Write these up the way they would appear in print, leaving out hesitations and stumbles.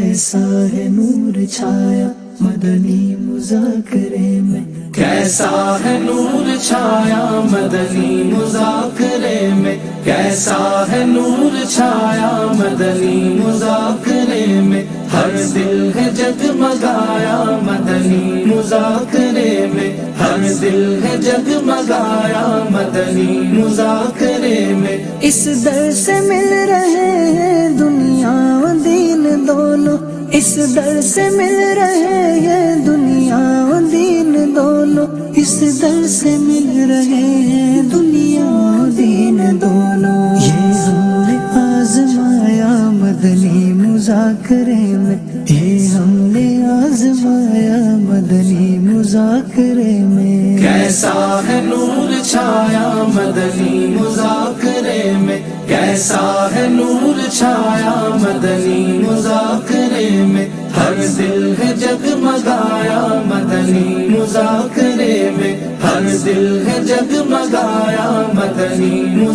کیسا ہے نور چھایا مدنی مذاکرے میں، کیسا ہے نور چھایا مدنی مذاکرے میں، کیسا ہے نور چھایا مدنی مذاکرے میں، ہر دل ہے جگمگایا مدنی مذاکرے میں، ہر دل ہے جگمگایا مدنی مذاکرے میں، اس در سے مل رہے ہیں دنیا و دین دونوں، اس در سے مل رہے ہیں دنیا و دین دونوں، اس در سے مل رہے ہیں دنیا و دین دونوں، یہ ہم نے آزمایا مدنی مذاکرے میں، یہ ہم نے آزمایا مدنی مذاکرے میں، کیسا ہے نور چھایا مدنی مذاکرے میں، کیسا ہے نور چھایا مدنی مذاکرے میں، ہر دل ہے جگمگایا مدنی مذاکرے میں، ہر دل ہے جگمگایا مدنی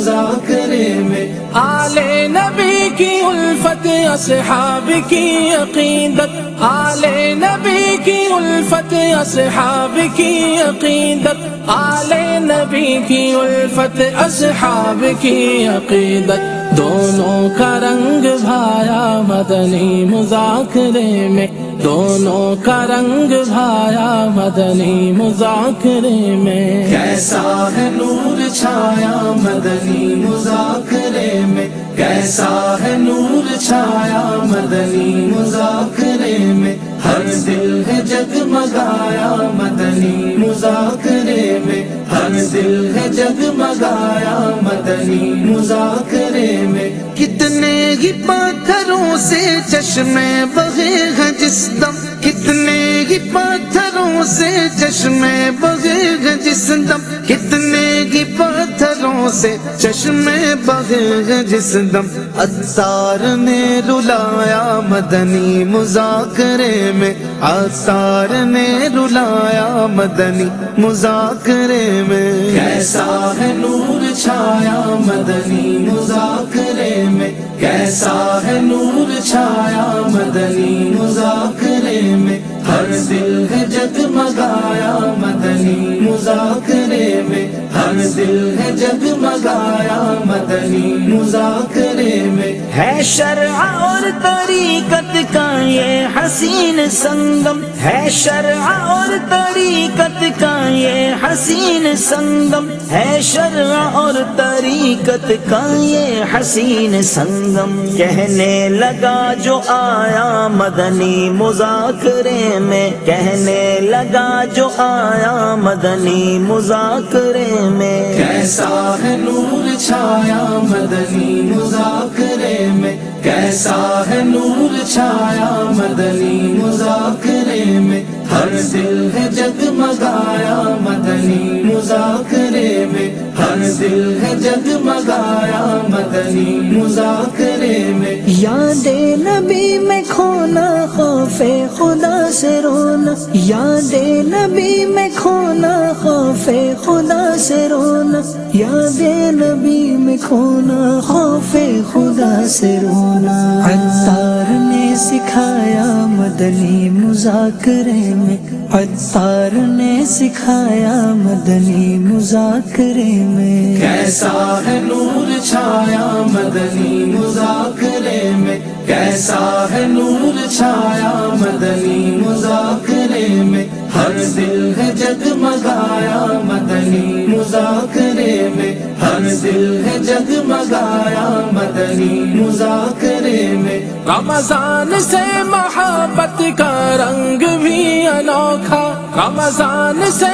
مذاکرے میں، آل نبی کی الفت اصحاب کی عقیدت، آل نبی کی الفت اصحاب کی عقیدت، آل نبی کی الفت اصحاب کی عقیدت، دونوں کا رنگ بھایا مدنی مذاکرے میں، دونوں کا رنگ بھایا مدنی مذاکرے میں، کیسا ہے نور چھایا مدنی مذاکرے میں، کیسا ہے نور چھایا مدنی مذاکرے میں، ہر دل ہے جگمگایا مدنی مذاکرے میں، ہر دل ہے جگمگایا مدنی مذاکرے میں، کتنے ہی پتھروں سے چشمے بہے ہیں جس دم، کتنے ہی پتھروں سے چشمے بہے ہیں جس دم، کتنے ہی پتھروں سے چشمے بہے ہیں جس دم، عطار نے رلایا مدنی مذاکرے میں، عطار نے رلایا مدنی مذاکرے میں، کیسا ہے نور چھایا مدنی مذاکرے میں، کیسا ہے نور چھایا مدنی مذاکرے میں، ہر دل ہے جگمگایا مدنی مذاکرے میں، ہر دل ہے جگمگایا مدنی مذاکرے میں، ہے شرع اور طریقت کا یہ حسین سنگم، ہے شرع اور طریقت کا یہ حسین سنگم، ہے شرع اور طریقت کا یہ حسین سنگم، کہنے لگا جو آیا مدنی مذاکرے میں، کہنے لگا جو آیا مدنی مذاکرے میں، کیسا ہے نور چھایا مدنی مذاکرے میں، کیسا ہے نور چھایا مدنی مذاکرے میں، ہر دل ہے جگمگایا مدنی مذاکرے میں، ہر دل ہے جگمگایا مدنی مذاکرے میں، یاد نبی میں کھونا خوف خدا سے رونا، یاد نبی میں کھونا خوف خدا سے رونا، یاد نبی میں کھونا خوف خدا سے رونا، عطار نے سکھایا مدنی مذاکرے میں، عطار نے سکھایا مدنی مذاکرے میں، کیسا ہے نور چھایا مدنی مذاکرے میں، کیسا ہے نور چھایا مدنی مذاکرے میں، ہر دل ہے جگمگایا مدنی مذاکرے میں، ہر دل ہے جگمگایا مدنی مذاکرے میں، رمضان سے محبت کا رنگ بھی انوکھا، رمضان سے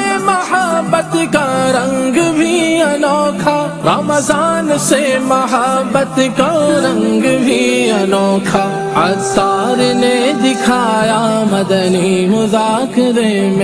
محبت کا رنگ بھی انوکھا، رمضان سے محبت کا رنگ بھی انوکھا، عطار نے دکھایا مدنی مذاکرے میں،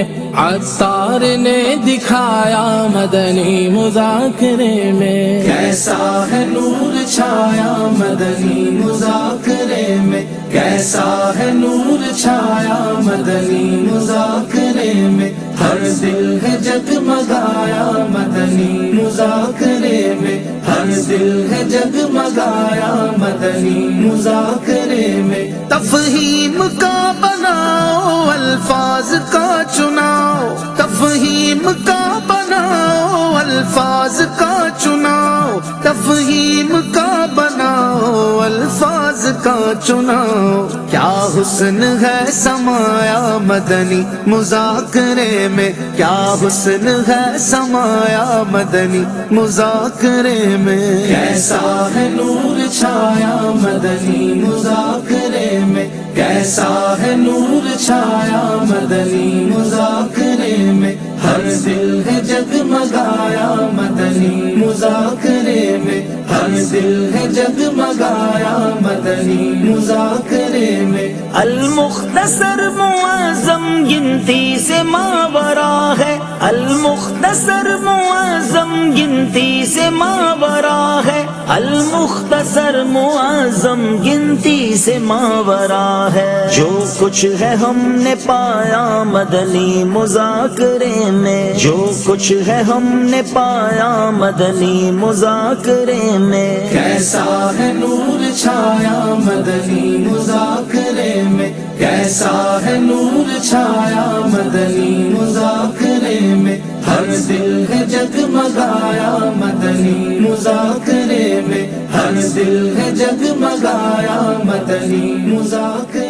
عطار نے دکھایا مدنی مذاکرے میں، کیسا ہے نور چھایا مدنی مذاکرے میں، کیسا ہے نور چھایا مدنی مذاکرے میں، ہر دل ہے جگمگایا مدنی مذاکرے میں، ہر دل ہے جگمگایا مدنی مذاکرے میں۔ تفہیم کا بناؤ الفاظ کا چناؤ، تفہیم کا بناؤ الفاظ کا چناؤ، تفہیم کا بناؤ الفاظ کا چناؤ۔ کیا حسن ہے سمایا مدنی مذاکرے میں، کیا حسن ہے سمایا مدنی مذاکرے میں۔ کیسا ہے نور چھایا مدنی مذاکرے میں، کیسا ہے نور چھایا مدنی مذاکرے میں، ہر دل ہے جگمگایا مدنی مذاکرے میں، ہر دل ہے جگمگایا مدنی مذاکرے میں۔ المختصر معظم گنتی سے ماورا ہے، المختصر معظم گنتی سے ماورا ہے، المختصر معظم گنتی سے ماورا ہے۔ جو کچھ ہے ہم نے پایا مدنی مذاکرے میں، جو کچھ ہے ہم نے پایا مدنی مذاکرے میں۔ کیسا ہے نور چھایا مدنی مذاکرے میں، کیسا ہے نور چھایا مدنی مذاکرے میں، ہر دل ہے جگمگایا مدنی مذاکرے میں، ہر دل ہے جگمگایا مدنی مذاکرے